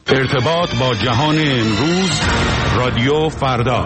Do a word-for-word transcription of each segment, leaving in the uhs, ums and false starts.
ارتباط با جهان امروز، رادیو فردا.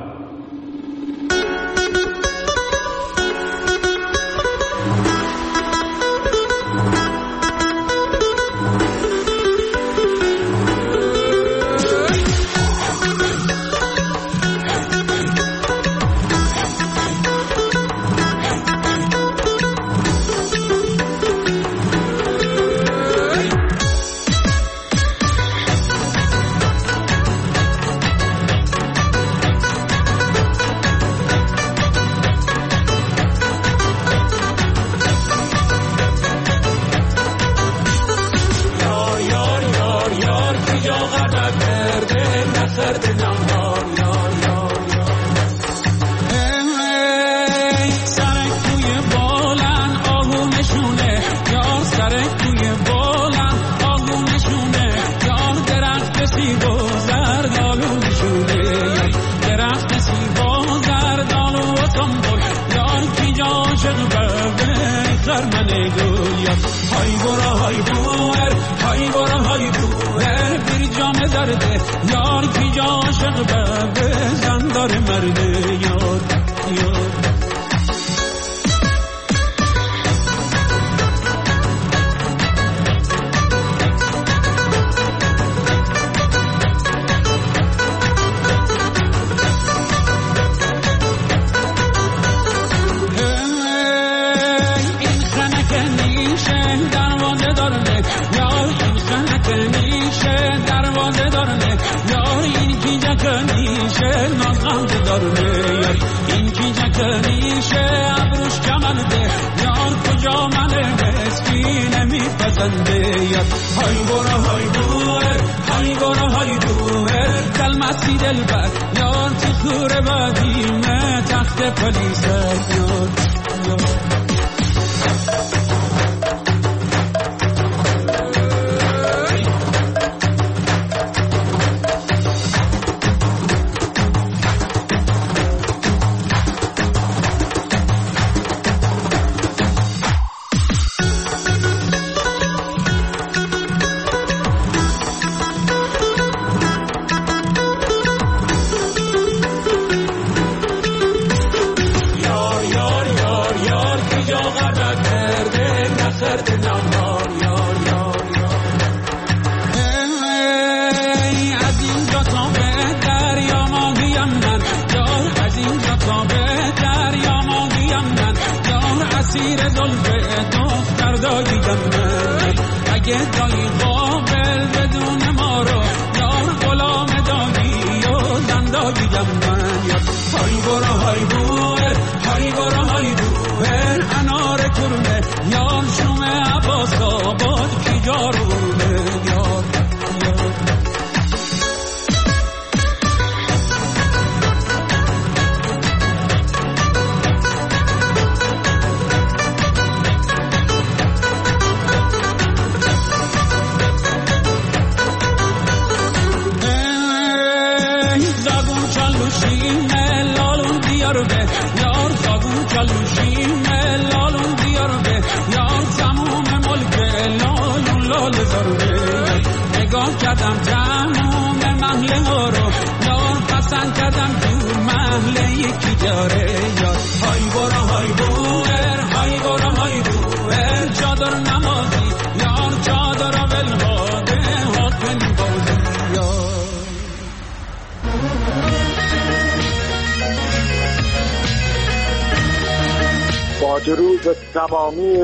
درود به تمامی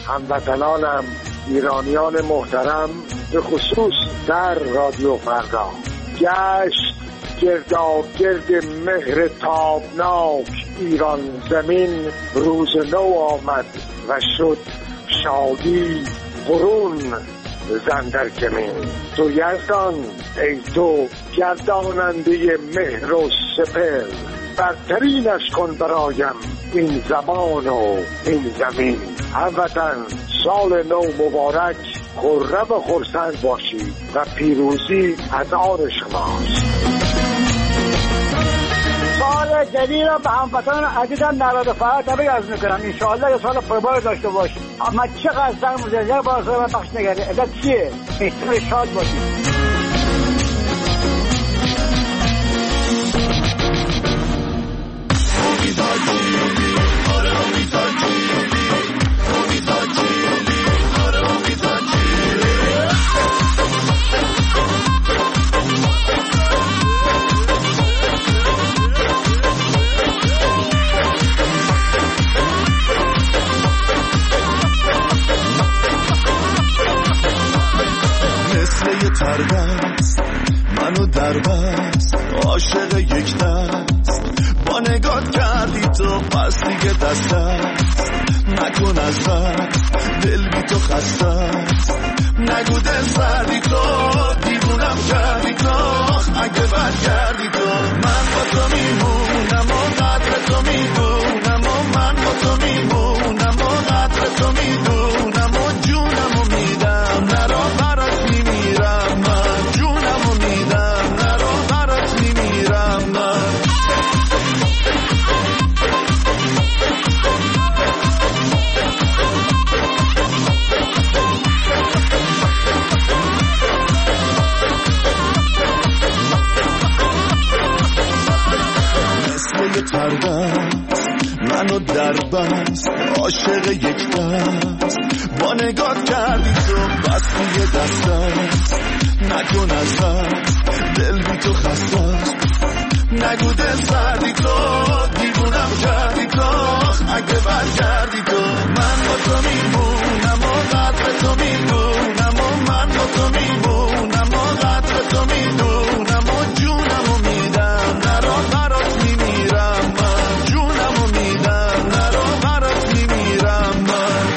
هموطنانم ایرانیان محترم، به خصوص در رادیو فردا. گشت گرداگرد مهر تابناک ایران زمین، روز نو آمد و شد شادی قرون زندر کمین. تو یزدان ای تو گرداننده مهر و سپر، برترینش کن برایم این زمان و این زمین. هموطن سال نو مبارک، خرم و خرسند باشید و پیروزی از آن شماست. سال سال جدید را به هموطنان عزیزم نود فرات تبریک عرض میکنم. ان شاء الله یه سال پربار داشته باشیم. اما چقدر زنگ مزنجر با سال من بخش نگرده علت چیه؟ احتمال شاد باشیم. تربست منو دربست عاشق یک دست با نگات کردی تو پس دیگه دست است نکن از دست دل بی تو خسته است نگو دل سردی تو دیوونم کردی تو اگه برگردی تو من با تو میمونم و قدر تو میدونم و من با تو میمونم و قدر تو میدونم و جونم و میدم نرا برات میمیرم من جونم و میدم نرا برات میمیرم من مثل یه تربست منو دربست عاشق یک دست با نگات کردی تو بس یه دست است نکن از دست دل بی تو خسته است نگو دل سردی تو دیوونم کردی تو اگه برگردی تو من با تو میمونم و قدر تو میدونم و من با تو میمونم و قدر تو میدونم و جونم و میدم نرا برات میمیرم من جونم و میدم نرا برات میمیرم من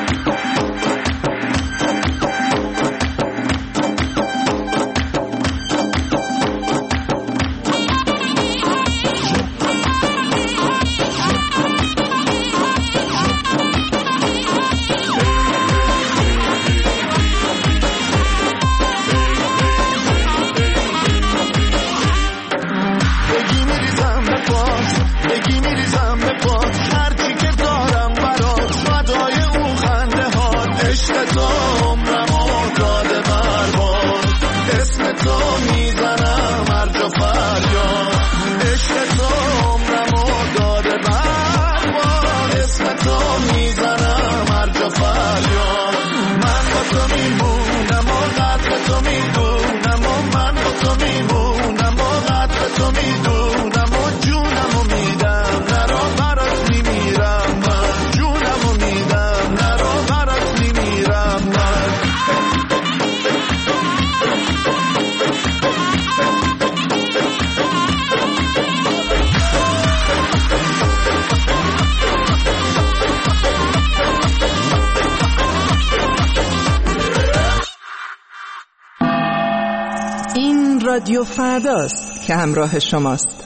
رادیو فرداست که همراه شماست.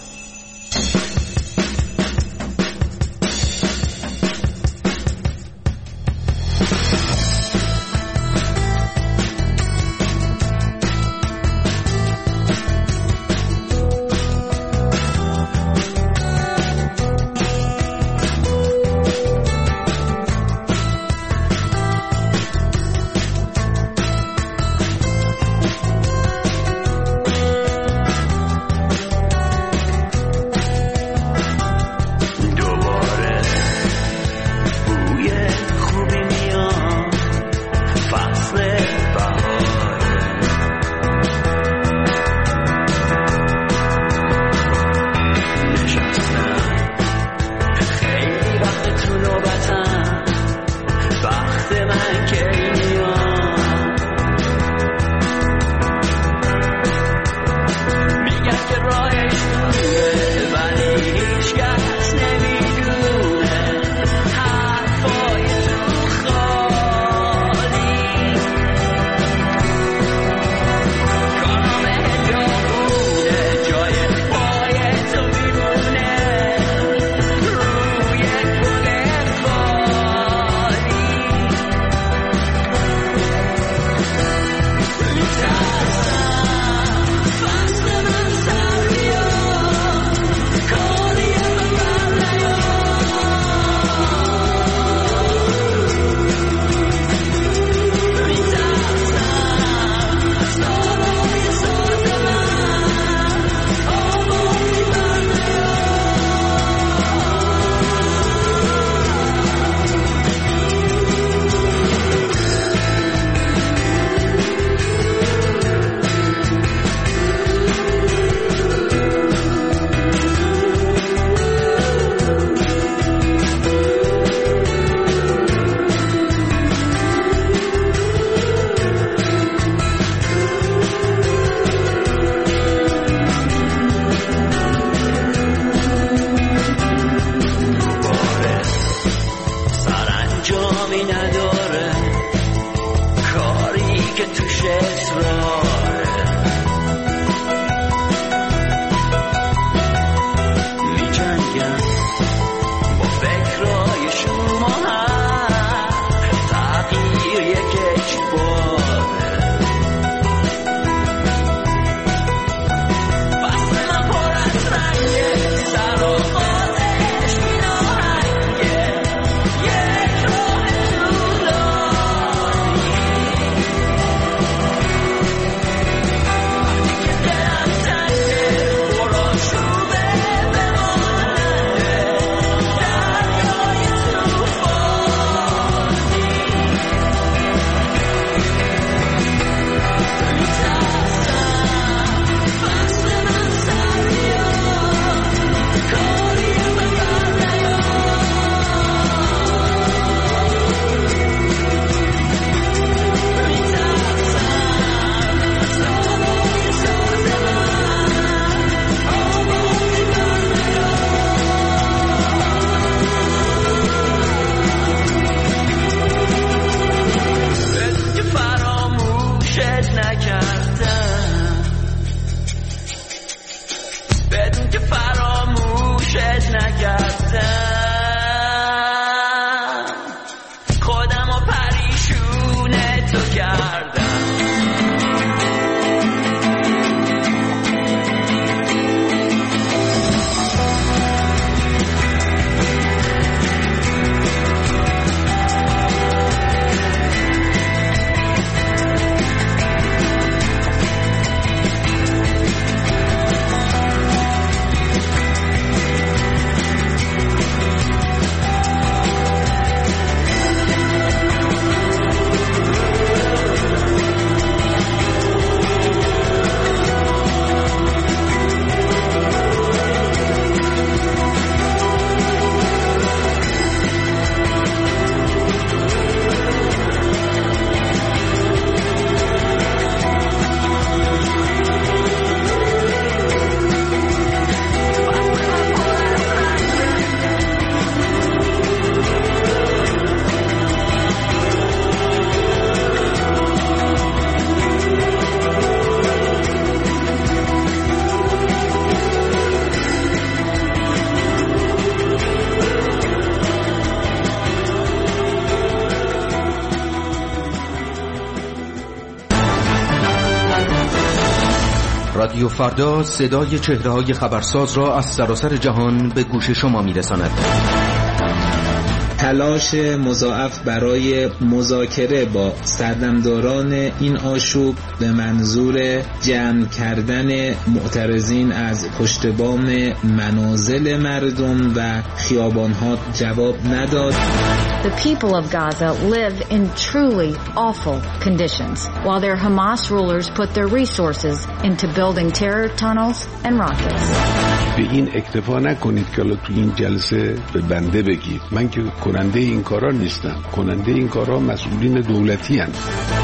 کردم بدون که فراموشت نکردم خودم و پریشون تو کردم رادیو فردا صدای چهره‌های خبرساز را از سراسر جهان به گوش شما می‌رساند. تلاش مضاعف برای مذاکره با سردمداران این آشوب به منظور جمع کردن معترضین از پشت بام منازل مردم و خیابان‌ها جواب نداد. The people of Gaza live in truly awful conditions, while their Hamas rulers put their resources into building terror tunnels and rockets. به این اکتفا نکنید که الان تو این جلسه به بنده بگید. من که کننده این کارا نیستم. کننده این کارا مسئولین دولتی هستند.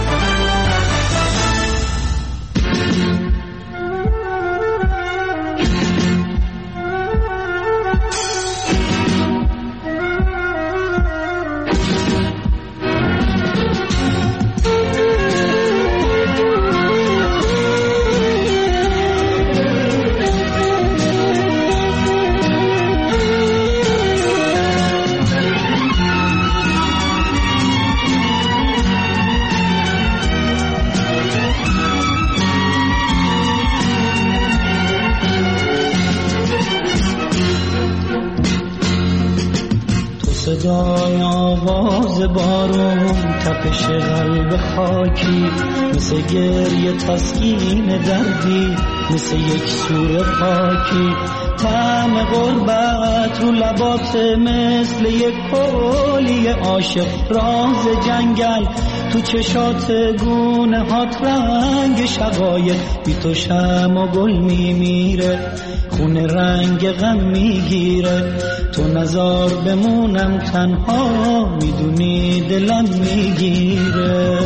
صدای آواز بارون، تپش قلب خاکی، مثل گریه تسکین دردی، مثل یک سور خاکی، طعم غربت رو لبات مثل یک کولی عاشق، راز جنگل تو چشات گونه هات، رنگ شقایق بی تو شم و گل میمیره، خونه رنگ غم میگیره، تو نزار بمونم تنها، میدونی دلم میگیره.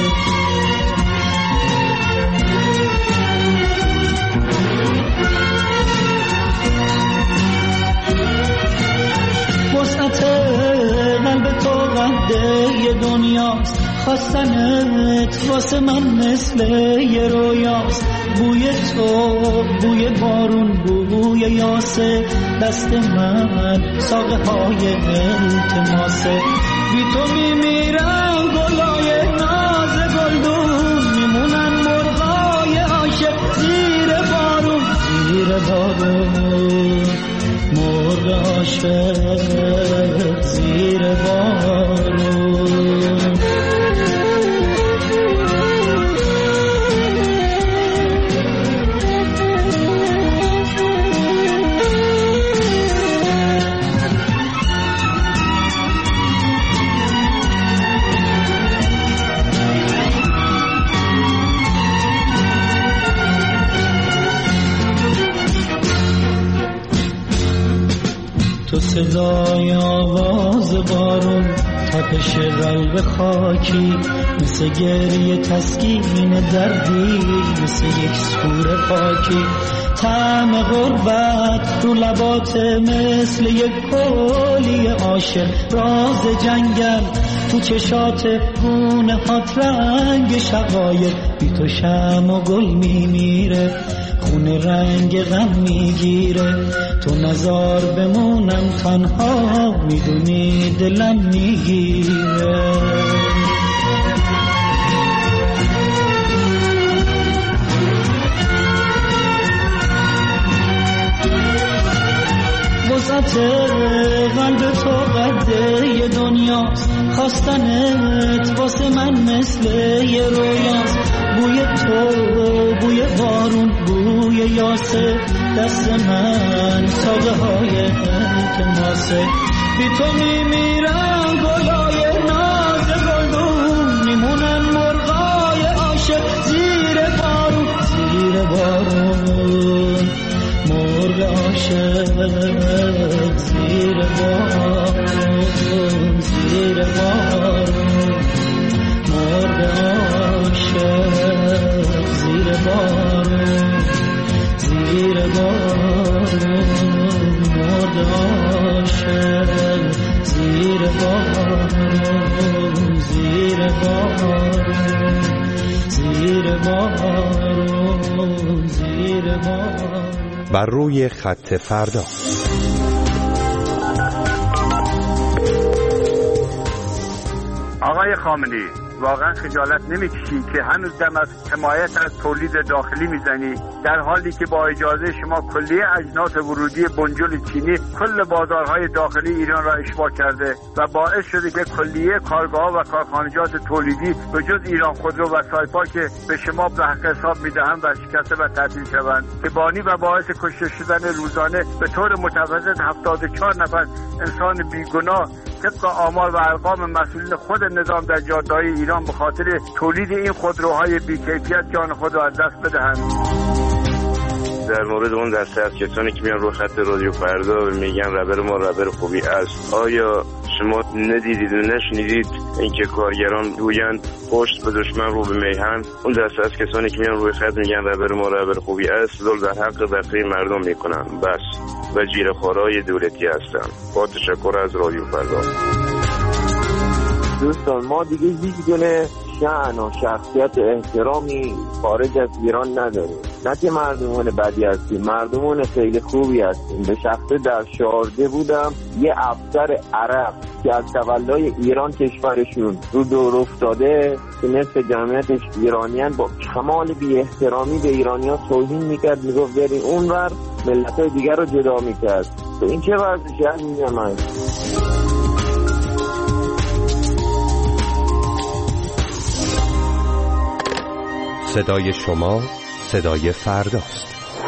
وسعت قلب تو قده یه دنیاست، خواستنت واسه من مثل یه رویاست، بوی تو بوی بارون بوی یاسه، دست من ساقه های التماسه، بی تو میمیرم گلای ناز گلدون، میمونن مرغای عاشق زیر بارون، زیر بارون مرغ عاشق زیر بارون. تو صدای آواز بارون، تپش قلب خاکی، مثل گریه تسکین دردی، مثل یک سور خاکی، طعم غربت رو لبات مثل یک کولی عاشق، راز جنگل تو چشات گونه هات، رنگ شقایق بی تو شم و گل میمیره، خونه رنگ غم میگیره. تو نزار بمونم تنها، میدونی دلم میگیره. وسط قلب تو قده یه دنیاست، خواستنت واسه من مثل یه رویاست. بوی تو، بوی بارون، بوی یاسه، دست من ساقه های التماسه. بی تو میمیرم گلای ناز گلدون، میمونن مرغای عاشق زیر بارون، زیر بارون مرغ عاشق زیر بارون، زیر بارون مرغ عاشق زیر بارون، زیر بارون مرغ عاشق زیر بارون، زیر بارون، زیر بارون، زیر بارون. بر روی خط فردا. آقای خامنه‌ای، واقعا خجالت نمیکشی که هنوز دم از حمایت از تولید داخلی میزنی، در حالی که با اجازه شما کلیه اجناس ورودی بنجل چینی کل بازارهای داخلی ایران را اشباع کرده و باعث شده که کلیه کارگاه و کارخانجات تولیدی به جز ایران خودرو و سایپا که به شما به حق حساب میدهند و شکسته و تعطیل شوند، که بانی و باعث کشته شدن روزانه به طور متوسط هفتاد و چهار نفر انسان بیگناه طبق آمار و ارقام مسئولین خود نظام در جاده‌های ایران به خاطر تولید این خودروهای بی‌کیفیت جان خود را از دست بدهند. در مورد اون دسته از کسانی که میان رو خط رادیو فردا میگن رهبر ما رهبر خوبی است، آیا شما ندیدید و نشنیدید اینکه کارگران گویند پشت به دشمن رو به میهن؟ اون دسته از کسانی که میان روی خط میگن رهبر ما رهبر خوبی است، ظلم در حق بقیه مردم میکنن بس و جیره‌خوارای دولتی هستن. با تشکر از رادیو فردا. دوستان، ما دیگه هیچ گونه شأن و شخصیت و احترامی خارج از ایران نداریم. نه که مردمون بدی هستیم، مردمون خیلی خوبی هستیم. به شخصه در شارجه بودم، یه افسر عرب که از تولای ایران کشورشون رو دور افتاده که نصف جمعیتش ایرانیان، با کمال بی احترامی به ایرانیان توهین میکرد، میگفت برین اونور، ملت‌های دیگر رو جدا میکرد. تو این چه ورزشی هست میگم من؟ صدای شما صدای فرداست.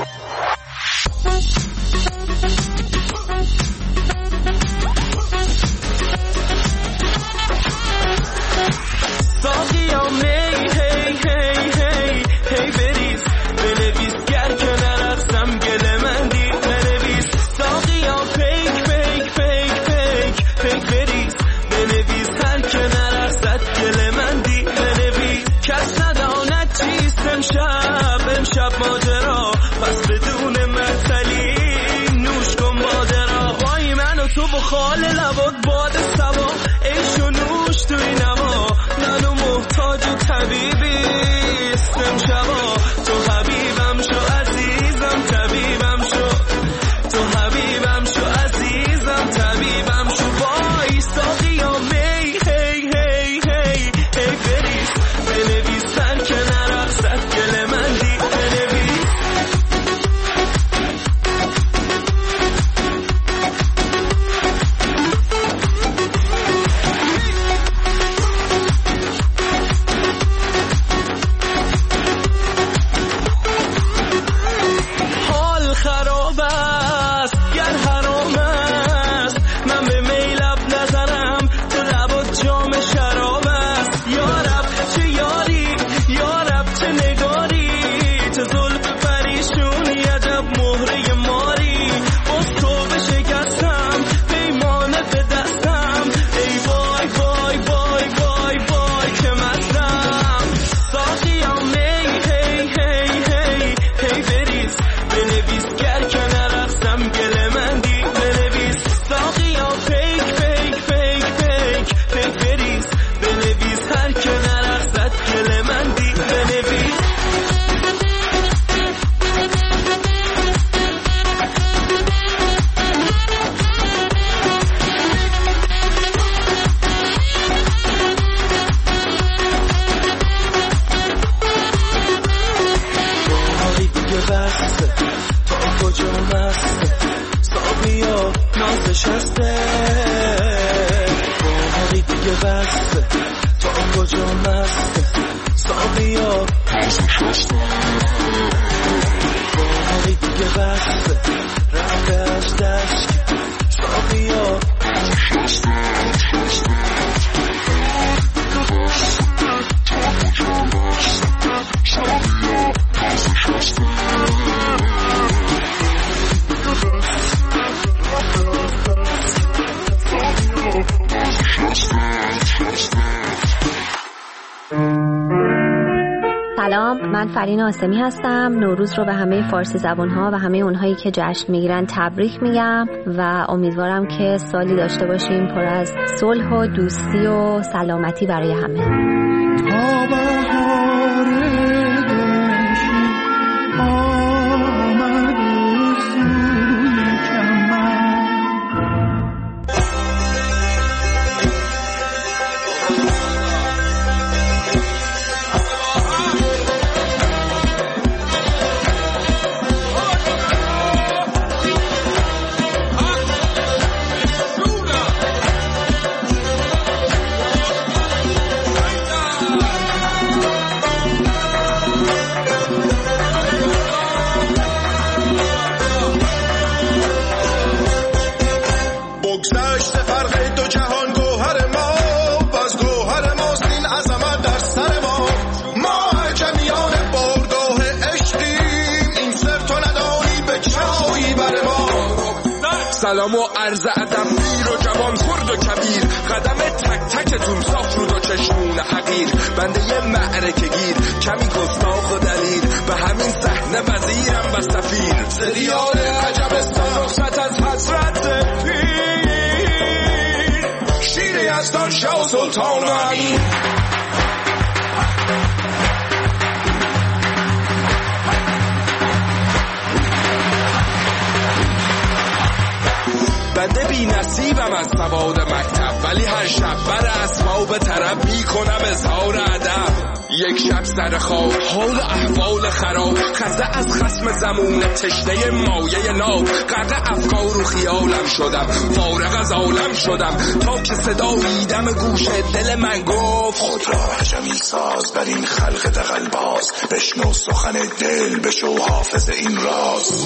ساقیا می هی هی هی هی بریز بنویس گر که نرقصم گل من دی بنویس. ساقیا پیک پیک پیک پیک پیک بریز بنویس هر که نرقصد گل من دی بنویس. کس نداند چیست امشب امشب ماجرا، پس بدون مثلی نوش کن مادرا. وای من و تو بخال لبات باد سوا، عیش و نوش توی نما، منو محتاج و طبیبی استم شبا. تو حبیبم شو عزیزم طبیبم شو، تو حبیبم شو عزیزم طبیبم شو. وای ساقیا می هی هی هی هی بریز بنویس هر که نرقصد گل من دی بنویس. بسته تا کجا مسته ساقیا نازش هسته باقی دیگه بسته تا کجا مسته ساقیا نازش هسته باقی دیگه بسته رفتش دشت ساقیا نازش هسته سلام، من فرین آسمی هستم. نوروز رو به همه فارسی زبان‌ها و همه اونهایی که جشن میگیرن تبریک میگم و امیدوارم که سالی داشته باشیم پر از صلح و دوستی و سلامتی برای همه. سلام و عرض ادب پیر و جوان خرد و کبیر قدم تک تکتون صاف رود و چشمون حقیر بنده یه معرکه گیر کمی گستاخ و دلیر به همین صحنه وزیرم و سفیر سریال عجبستان رخصت از حسرت پیر شیر یزدان شاه و سلطان و امیر بنده بی نصیبم از سواد مکتب ولی هر شب بر اسباب طرب می کنم اظهار ادب یک شب سر خواب حال احوال خراب خسته از خصم زمون تشنه مایه لاب غرق افکار و خیالم شدم فارغ از عالم شدم تا که صدای دم گوش دل من گفت خود را عجمی ساز بر این خلق دغل باز بشنو سخن دل بشو حافظ این راز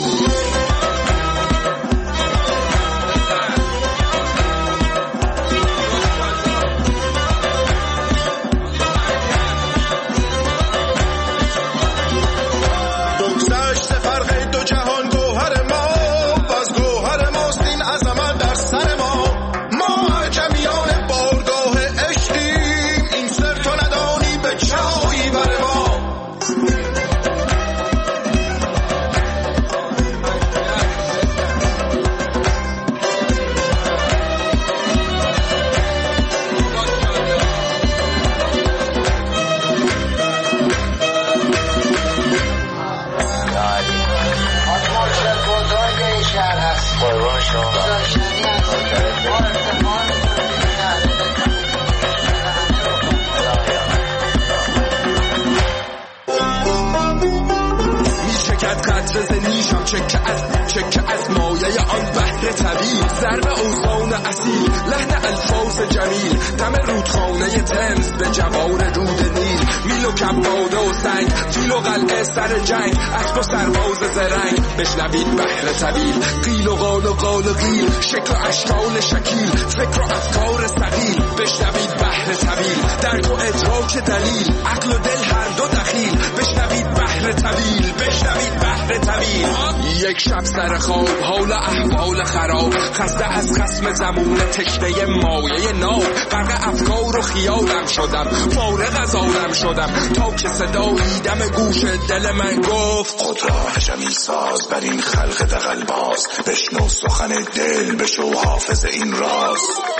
چکه از چکه از مایه آن بحر طویل ضرب اوزان اصیل لحن الفاظ جمیل دم رودخانه تمز به جوار رود نیل میل و کباده و سنگ فیل و قلعه سر جنگ اسب و سرباز زرنگ بشنوید بحر طویل قیل و قال و قال و قیل شکل و اشکال شکیل فکر و افکار ثقیل بشنوید بحر طویل درک و ادراک دلیل عقل و دل هر دو دخیل بشنوید بحر طویل بشنوید بحر طویل یک شب سر خواب حال احوال خراب خسته از خصم زمون تشنه مایه ناب غرق افکار و خیالم شدم فارغ از عالم شدم تا که صدایی دم گوش دل من گفت خود را عجمی ساز بر این خلق دغل باز بشنو سخن دل بشو حافظ این راز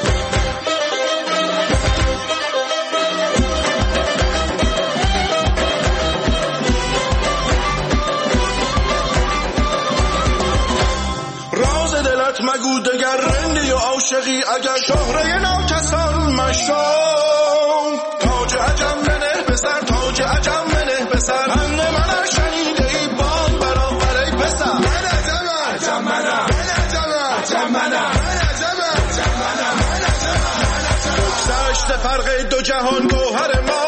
مگو دگر رندی و عاشقی اگر شهره ناکسان مشام تاج عجم بنه بسر تاج عجم بنه بسر هنده من شنیده ای بان برابر فرق دو جهان گوهر ما